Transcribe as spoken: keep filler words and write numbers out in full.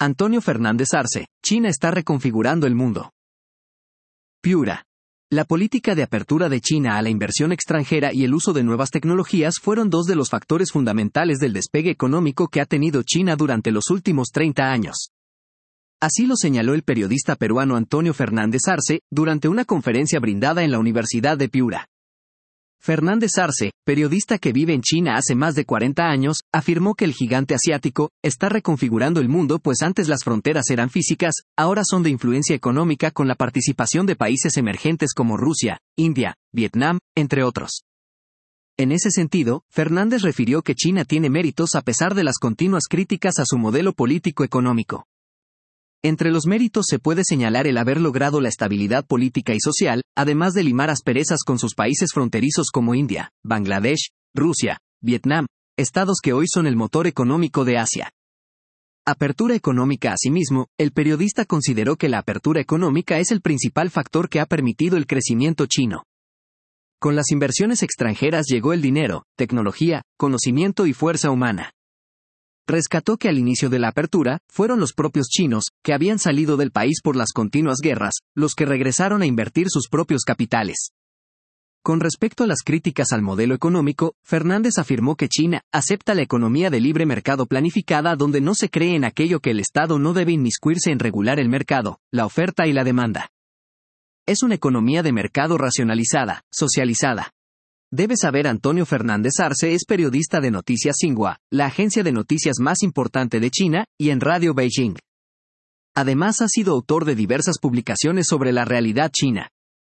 Antonio Fernández Arce, China está reconfigurando el mundo. Piura. La política de apertura de China a la inversión extranjera y el uso de nuevas tecnologías fueron dos de los factores fundamentales del despegue económico que ha tenido China durante los últimos treinta años. Así lo señaló el periodista peruano Antonio Fernández Arce, durante una conferencia brindada en la Universidad de Piura. Fernández Arce, periodista que vive en China hace más de cuarenta años, afirmó que el gigante asiático está reconfigurando el mundo, pues antes las fronteras eran físicas, ahora son de influencia económica con la participación de países emergentes como Rusia, India, Vietnam, entre otros. En ese sentido, Fernández refirió que China tiene méritos a pesar de las continuas críticas a su modelo político-económico. Entre los méritos se puede señalar el haber logrado la estabilidad política y social, además de limar asperezas con sus países fronterizos como India, Bangladesh, Rusia, Vietnam, estados que hoy son el motor económico de Asia. Apertura económica. Asimismo, el periodista consideró que la apertura económica es el principal factor que ha permitido el crecimiento chino. Con las inversiones extranjeras llegó el dinero, tecnología, conocimiento y fuerza humana. Rescató que al inicio de la apertura, fueron los propios chinos, que habían salido del país por las continuas guerras, los que regresaron a invertir sus propios capitales. Con respecto a las críticas al modelo económico, Fernández afirmó que China acepta la economía de libre mercado planificada, donde no se cree en aquello que el Estado no debe inmiscuirse en regular el mercado, la oferta y la demanda. Es una economía de mercado racionalizada, socializada. Debe saber Antonio Fernández Arce es periodista de Noticias Xinhua, la agencia de noticias más importante de China, y en Radio Beijing. Además ha sido autor de diversas publicaciones sobre la realidad china.